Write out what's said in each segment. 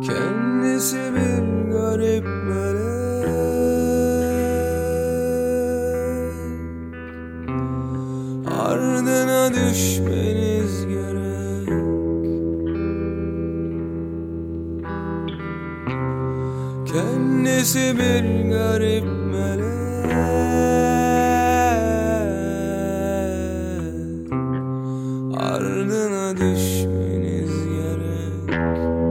Kendisi bir garip melek, ardına düşmeniz gerek. Kendisi bir garip melek, ardına düşmeniz gerek.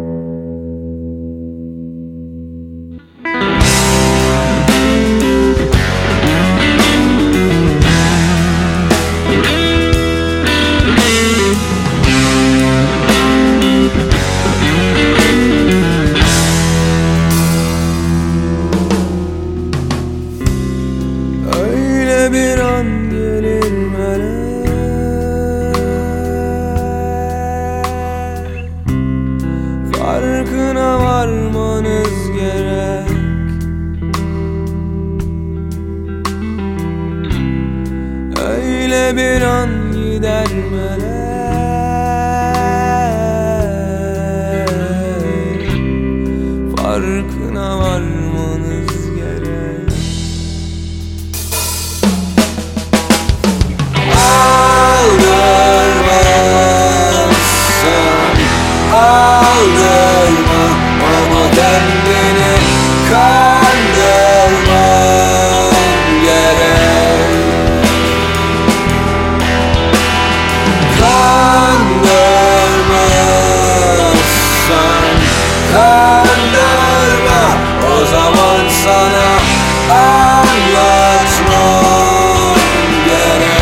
Öyle bir an gelir melek, farkına varmanız gerek. Öyle bir an gider melek, farkına varmanız gerek. Aldırma ama kendini kandırman gerek. Kandırmazsan kandırma, o zaman sana anlatmam gerek.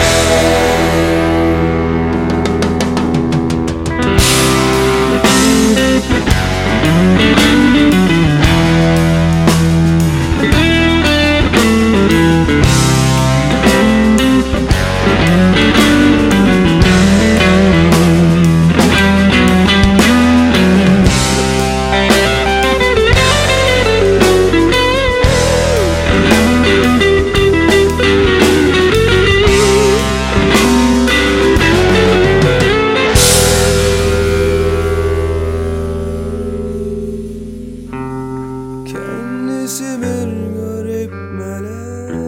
Kendisi bir garip melek,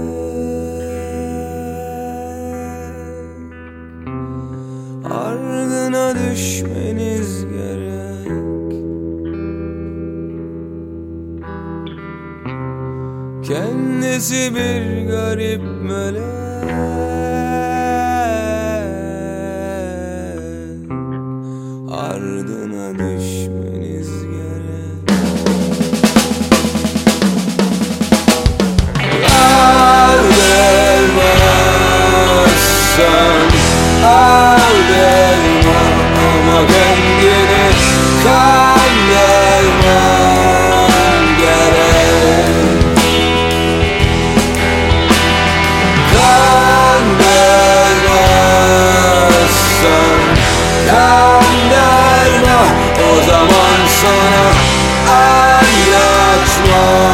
ardına düşmeniz gerek. Kendisi bir garip melek, ardına düşmeniz gerek. Aldırma ama kendini kandırman gerek. Kandırmazsan kandırma, o zaman sana anlatmam